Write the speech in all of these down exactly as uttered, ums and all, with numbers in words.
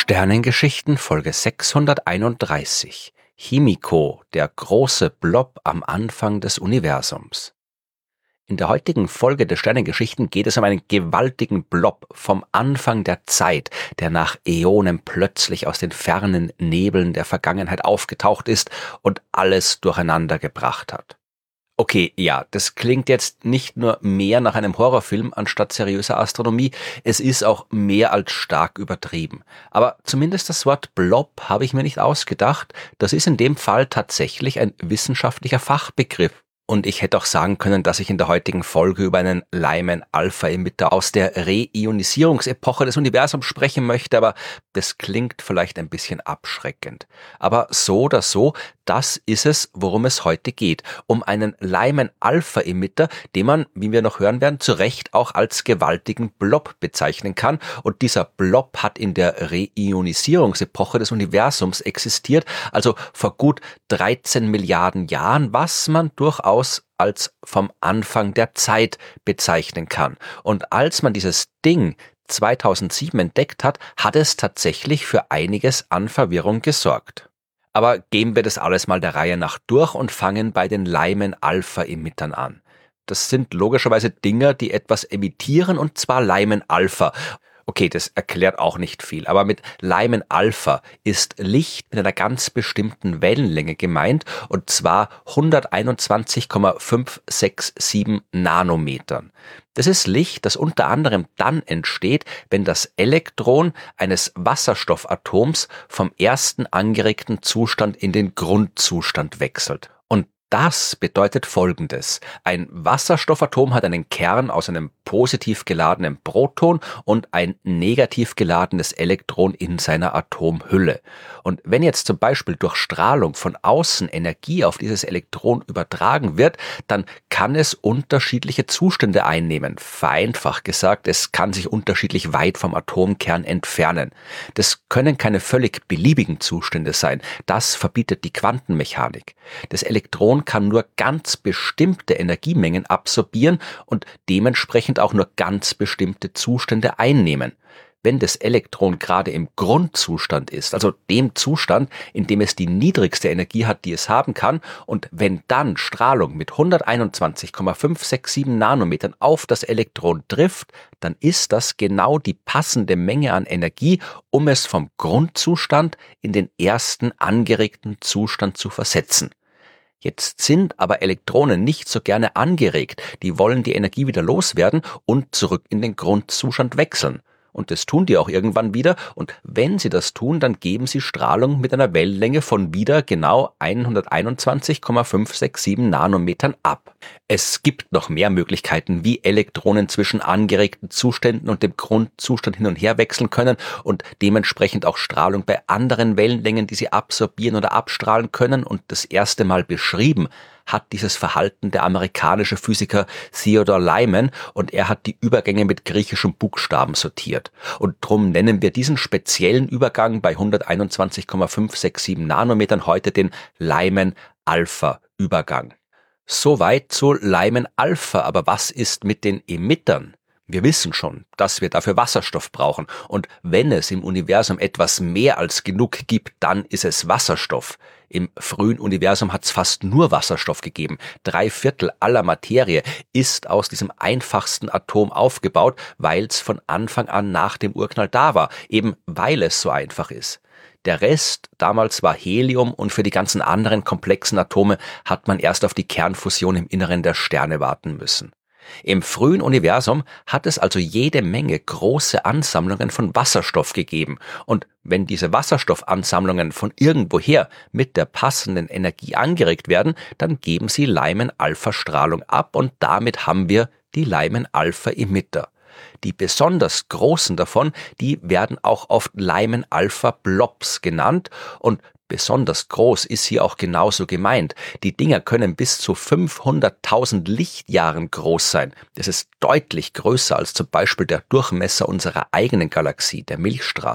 Sternengeschichten Folge sechshunderteinunddreißig. Himiko, der große Blob am Anfang des Universums. In der heutigen Folge der Sternengeschichten geht es um einen gewaltigen Blob vom Anfang der Zeit, der nach Äonen plötzlich aus den fernen Nebeln der Vergangenheit aufgetaucht ist und alles durcheinander gebracht hat. Okay, ja, das klingt jetzt nicht nur mehr nach einem Horrorfilm anstatt seriöser Astronomie, es ist auch mehr als stark übertrieben. Aber zumindest das Wort Blob habe ich mir nicht ausgedacht, das ist in dem Fall tatsächlich ein wissenschaftlicher Fachbegriff. Und ich hätte auch sagen können, dass ich in der heutigen Folge über einen Lyman-Alpha-Emitter aus der Reionisierungsepoche des Universums sprechen möchte, aber das klingt vielleicht ein bisschen abschreckend. Aber so oder so, das ist es, worum es heute geht. Um einen Lyman-Alpha-Emitter, den man, wie wir noch hören werden, zu Recht auch als gewaltigen Blob bezeichnen kann. Und dieser Blob hat in der Reionisierungsepoche des Universums existiert, also vor gut dreizehn Milliarden Jahren, was man durchaus als vom Anfang der Zeit bezeichnen kann. Und als man dieses Ding zweitausendsieben entdeckt hat, hat es tatsächlich für einiges an Verwirrung gesorgt. Aber gehen wir das alles mal der Reihe nach durch und fangen bei den Lyman-Alpha-Emittern an. Das sind logischerweise Dinger, die etwas emittieren, und zwar Lyman-Alpha. Okay, das erklärt auch nicht viel, aber mit Lyman-Alpha ist Licht mit einer ganz bestimmten Wellenlänge gemeint, und zwar hunderteinundzwanzig Komma fünf sechs sieben Nanometern. Das ist Licht, das unter anderem dann entsteht, wenn das Elektron eines Wasserstoffatoms vom ersten angeregten Zustand in den Grundzustand wechselt. Und das bedeutet Folgendes: Ein Wasserstoffatom hat einen Kern aus einem positiv geladenen Proton und ein negativ geladenes Elektron in seiner Atomhülle. Und wenn jetzt zum Beispiel durch Strahlung von außen Energie auf dieses Elektron übertragen wird, dann kann es unterschiedliche Zustände einnehmen. Vereinfacht gesagt, es kann sich unterschiedlich weit vom Atomkern entfernen. Das können keine völlig beliebigen Zustände sein. Das verbietet die Quantenmechanik. Das Elektron kann nur ganz bestimmte Energiemengen absorbieren und dementsprechend auch nur ganz bestimmte Zustände einnehmen. Wenn das Elektron gerade im Grundzustand ist, also dem Zustand, in dem es die niedrigste Energie hat, die es haben kann, und wenn dann Strahlung mit hunderteinundzwanzig Komma fünf sechs sieben Nanometern auf das Elektron trifft, dann ist das genau die passende Menge an Energie, um es vom Grundzustand in den ersten angeregten Zustand zu versetzen. Jetzt sind aber Elektronen nicht so gerne angeregt, die wollen die Energie wieder loswerden und zurück in den Grundzustand wechseln. Und das tun die auch irgendwann wieder, und wenn sie das tun, dann geben sie Strahlung mit einer Wellenlänge von wieder genau hunderteinundzwanzig Komma fünf sechs sieben Nanometern ab. Es gibt noch mehr Möglichkeiten, wie Elektronen zwischen angeregten Zuständen und dem Grundzustand hin und her wechseln können und dementsprechend auch Strahlung bei anderen Wellenlängen, die sie absorbieren oder abstrahlen können. Und das erste Mal beschrieben hat dieses Verhalten der amerikanische Physiker Theodore Lyman, und er hat die Übergänge mit griechischen Buchstaben sortiert. Und drum nennen wir diesen speziellen Übergang bei hunderteinundzwanzig Komma fünf sechs sieben Nanometern heute den Lyman-Alpha-Übergang. Soweit zu Lyman-Alpha, aber was ist mit den Emittern? Wir wissen schon, dass wir dafür Wasserstoff brauchen, und wenn es im Universum etwas mehr als genug gibt, dann ist es Wasserstoff. Im frühen Universum hat es fast nur Wasserstoff gegeben. Drei Viertel aller Materie ist aus diesem einfachsten Atom aufgebaut, weil es von Anfang an nach dem Urknall da war, eben weil es so einfach ist. Der Rest damals war Helium, und für die ganzen anderen komplexen Atome hat man erst auf die Kernfusion im Inneren der Sterne warten müssen. Im frühen Universum hat es also jede Menge große Ansammlungen von Wasserstoff gegeben, und wenn diese Wasserstoffansammlungen von irgendwoher mit der passenden Energie angeregt werden, dann geben sie Lyman-Alpha-Strahlung ab, und damit haben wir die Lyman-Alpha-Emitter. Die besonders großen davon, die werden auch oft Lyman-Alpha-Blobs genannt, und besonders groß ist hier auch genauso gemeint. Die Dinger können bis zu fünfhunderttausend Lichtjahren groß sein. Das ist deutlich größer als zum Beispiel der Durchmesser unserer eigenen Galaxie, der Milchstraße.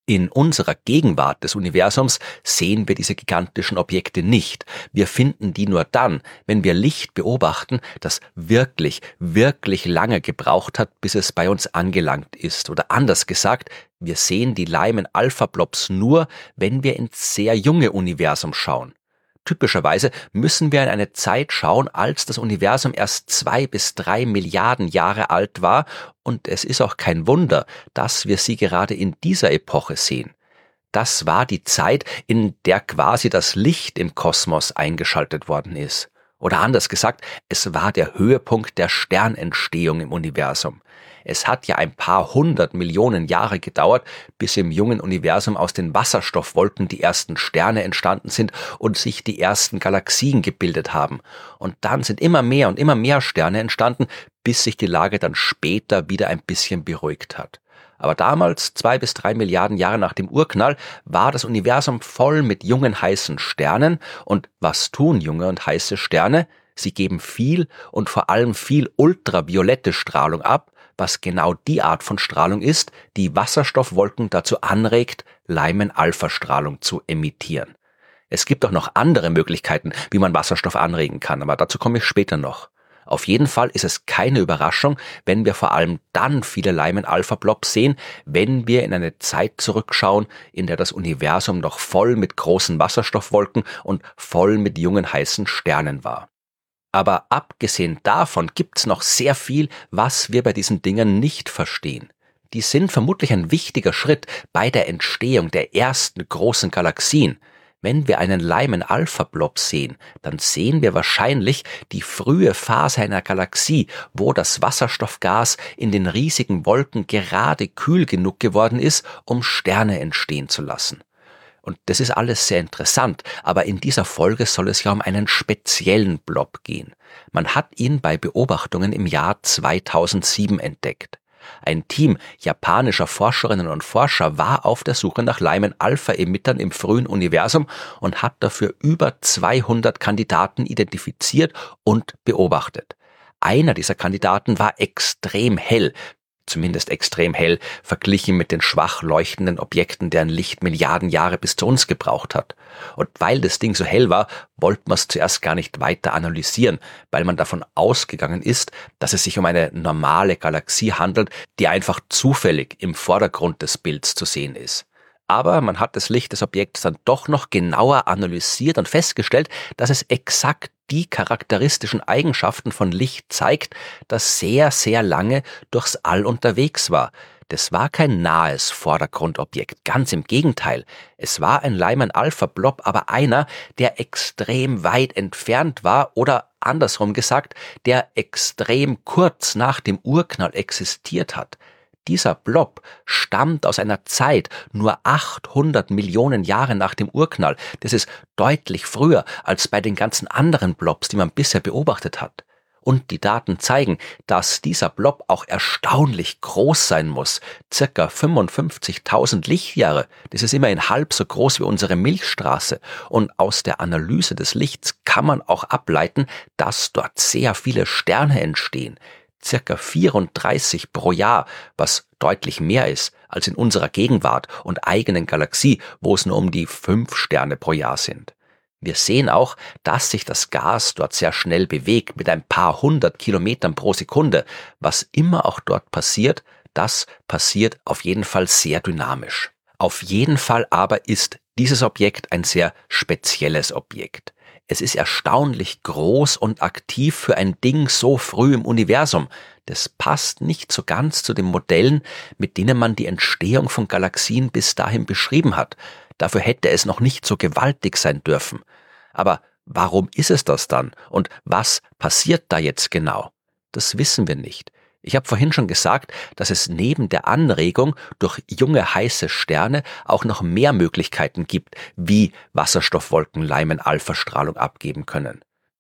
In unserer Gegenwart des Universums sehen wir diese gigantischen Objekte nicht. Wir finden die nur dann, wenn wir Licht beobachten, das wirklich, wirklich lange gebraucht hat, bis es bei uns angelangt ist. Oder anders gesagt, wir sehen die Lyman-Alpha-Blobs nur, wenn wir ins sehr junge Universum schauen. Typischerweise müssen wir in eine Zeit schauen, als das Universum erst zwei bis drei Milliarden Jahre alt war, und es ist auch kein Wunder, dass wir sie gerade in dieser Epoche sehen. Das war die Zeit, in der quasi das Licht im Kosmos eingeschaltet worden ist. Oder anders gesagt, es war der Höhepunkt der Sternentstehung im Universum. Es hat ja ein paar hundert Millionen Jahre gedauert, bis im jungen Universum aus den Wasserstoffwolken die ersten Sterne entstanden sind und sich die ersten Galaxien gebildet haben. Und dann sind immer mehr und immer mehr Sterne entstanden, bis sich die Lage dann später wieder ein bisschen beruhigt hat. Aber damals, zwei bis drei Milliarden Jahre nach dem Urknall, war das Universum voll mit jungen, heißen Sternen. Und was tun junge und heiße Sterne? Sie geben viel und vor allem viel ultraviolette Strahlung ab, was genau die Art von Strahlung ist, die Wasserstoffwolken dazu anregt, Lyman-Alpha-Strahlung zu emittieren. Es gibt auch noch andere Möglichkeiten, wie man Wasserstoff anregen kann, aber dazu komme ich später noch. Auf jeden Fall ist es keine Überraschung, wenn wir vor allem dann viele Lyman-Alpha-Blobs sehen, wenn wir in eine Zeit zurückschauen, in der das Universum noch voll mit großen Wasserstoffwolken und voll mit jungen heißen Sternen war. Aber abgesehen davon gibt's noch sehr viel, was wir bei diesen Dingen nicht verstehen. Die sind vermutlich ein wichtiger Schritt bei der Entstehung der ersten großen Galaxien. Wenn wir einen Lyman-Alpha-Blob sehen, dann sehen wir wahrscheinlich die frühe Phase einer Galaxie, wo das Wasserstoffgas in den riesigen Wolken gerade kühl genug geworden ist, um Sterne entstehen zu lassen. Und das ist alles sehr interessant, aber in dieser Folge soll es ja um einen speziellen Blob gehen. Man hat ihn bei Beobachtungen im Jahr zweitausendsieben entdeckt. Ein Team japanischer Forscherinnen und Forscher war auf der Suche nach Lyman-Alpha-Emittern im frühen Universum und hat dafür über zweihundert Kandidaten identifiziert und beobachtet. Einer dieser Kandidaten war extrem hell, zumindest extrem hell, verglichen mit den schwach leuchtenden Objekten, deren Licht Milliarden Jahre bis zu uns gebraucht hat. Und weil das Ding so hell war, wollte man es zuerst gar nicht weiter analysieren, weil man davon ausgegangen ist, dass es sich um eine normale Galaxie handelt, die einfach zufällig im Vordergrund des Bilds zu sehen ist. Aber man hat das Licht des Objekts dann doch noch genauer analysiert und festgestellt, dass es exakt die charakteristischen Eigenschaften von Licht zeigt, das sehr, sehr lange durchs All unterwegs war. Das war kein nahes Vordergrundobjekt, ganz im Gegenteil. Es war ein Lyman-Alpha-Blob, aber einer, der extrem weit entfernt war oder andersrum gesagt, der extrem kurz nach dem Urknall existiert hat. Dieser Blob stammt aus einer Zeit nur achthundert Millionen Jahre nach dem Urknall. Das ist deutlich früher als bei den ganzen anderen Blobs, die man bisher beobachtet hat. Und die Daten zeigen, dass dieser Blob auch erstaunlich groß sein muss. Circa fünfundfünfzigtausend Lichtjahre. Das ist immerhin halb so groß wie unsere Milchstraße. Und aus der Analyse des Lichts kann man auch ableiten, dass dort sehr viele Sterne entstehen. Circa vierunddreißig pro Jahr, was deutlich mehr ist als in unserer Gegenwart und eigenen Galaxie, wo es nur um die fünf Sterne pro Jahr sind. Wir sehen auch, dass sich das Gas dort sehr schnell bewegt, mit ein paar hundert Kilometern pro Sekunde. Was immer auch dort passiert, das passiert auf jeden Fall sehr dynamisch. Auf jeden Fall aber ist dieses Objekt ein sehr spezielles Objekt. Es ist erstaunlich groß und aktiv für ein Ding so früh im Universum. Das passt nicht so ganz zu den Modellen, mit denen man die Entstehung von Galaxien bis dahin beschrieben hat. Dafür hätte es noch nicht so gewaltig sein dürfen. Aber warum ist es das dann? Und was passiert da jetzt genau? Das wissen wir nicht. Ich habe vorhin schon gesagt, dass es neben der Anregung durch junge heiße Sterne auch noch mehr Möglichkeiten gibt, wie Wasserstoffwolken Lyman-Alpha-Strahlung abgeben können.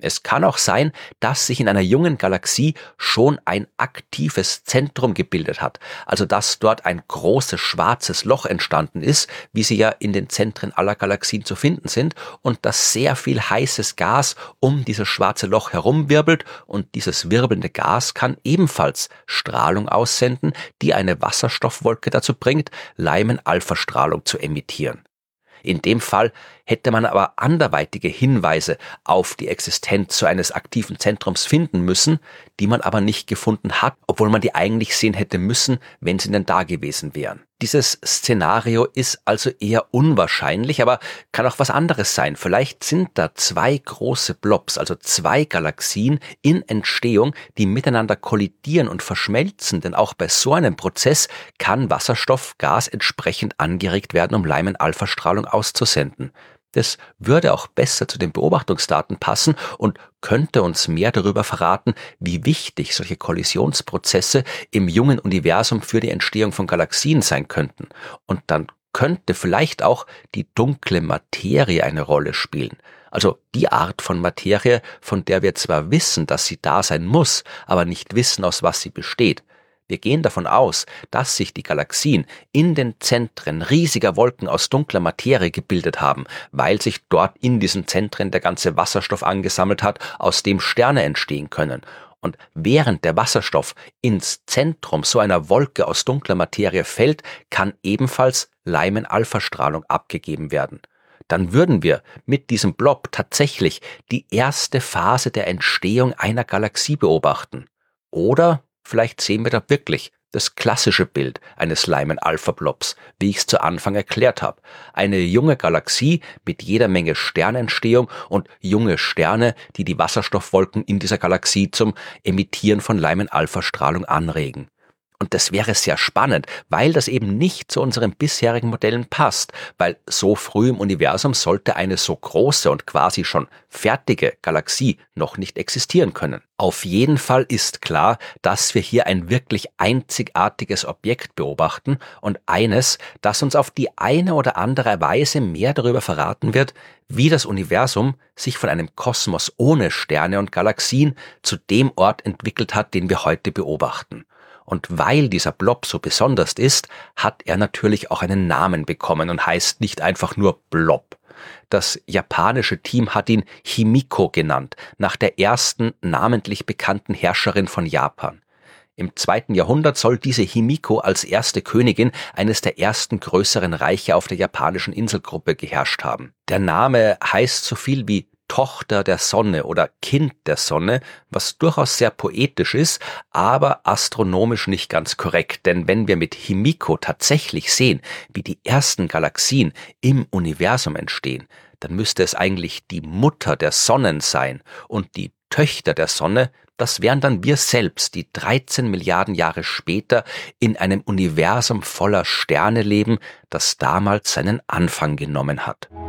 Es kann auch sein, dass sich in einer jungen Galaxie schon ein aktives Zentrum gebildet hat, also dass dort ein großes schwarzes Loch entstanden ist, wie sie ja in den Zentren aller Galaxien zu finden sind, und dass sehr viel heißes Gas um dieses schwarze Loch herumwirbelt, und dieses wirbelnde Gas kann ebenfalls Strahlung aussenden, die eine Wasserstoffwolke dazu bringt, Lyman-Alpha-Strahlung zu emittieren. In dem Fall hätte man aber anderweitige Hinweise auf die Existenz so eines aktiven Zentrums finden müssen, die man aber nicht gefunden hat, obwohl man die eigentlich sehen hätte müssen, wenn sie denn da gewesen wären. Dieses Szenario ist also eher unwahrscheinlich, aber kann auch was anderes sein. Vielleicht sind da zwei große Blobs, also zwei Galaxien in Entstehung, die miteinander kollidieren und verschmelzen, denn auch bei so einem Prozess kann Wasserstoffgas entsprechend angeregt werden, um Lyman-Alpha-Strahlung auszusenden. Das würde auch besser zu den Beobachtungsdaten passen und könnte uns mehr darüber verraten, wie wichtig solche Kollisionsprozesse im jungen Universum für die Entstehung von Galaxien sein könnten. Und dann könnte vielleicht auch die dunkle Materie eine Rolle spielen. Also die Art von Materie, von der wir zwar wissen, dass sie da sein muss, aber nicht wissen, aus was sie besteht. Wir gehen davon aus, dass sich die Galaxien in den Zentren riesiger Wolken aus dunkler Materie gebildet haben, weil sich dort in diesen Zentren der ganze Wasserstoff angesammelt hat, aus dem Sterne entstehen können. Und während der Wasserstoff ins Zentrum so einer Wolke aus dunkler Materie fällt, kann ebenfalls Lyman-Alpha-Strahlung abgegeben werden. Dann würden wir mit diesem Blob tatsächlich die erste Phase der Entstehung einer Galaxie beobachten. Oder vielleicht sehen wir da wirklich das klassische Bild eines Lyman-Alpha-Blobs, wie ich es zu Anfang erklärt habe. Eine junge Galaxie mit jeder Menge Sternentstehung und junge Sterne, die die Wasserstoffwolken in dieser Galaxie zum Emittieren von Lyman-Alpha-Strahlung anregen. Und das wäre sehr spannend, weil das eben nicht zu unseren bisherigen Modellen passt, weil so früh im Universum sollte eine so große und quasi schon fertige Galaxie noch nicht existieren können. Auf jeden Fall ist klar, dass wir hier ein wirklich einzigartiges Objekt beobachten und eines, das uns auf die eine oder andere Weise mehr darüber verraten wird, wie das Universum sich von einem Kosmos ohne Sterne und Galaxien zu dem Ort entwickelt hat, den wir heute beobachten. Und weil dieser Blob so besonders ist, hat er natürlich auch einen Namen bekommen und heißt nicht einfach nur Blob. Das japanische Team hat ihn Himiko genannt, nach der ersten namentlich bekannten Herrscherin von Japan. Im zweiten Jahrhundert soll diese Himiko als erste Königin eines der ersten größeren Reiche auf der japanischen Inselgruppe geherrscht haben. Der Name heißt so viel wie Tochter der Sonne oder Kind der Sonne, was durchaus sehr poetisch ist, aber astronomisch nicht ganz korrekt. Denn wenn wir mit Himiko tatsächlich sehen, wie die ersten Galaxien im Universum entstehen, dann müsste es eigentlich die Mutter der Sonnen sein und die Töchter der Sonne, das wären dann wir selbst, die dreizehn Milliarden Jahre später in einem Universum voller Sterne leben, das damals seinen Anfang genommen hat.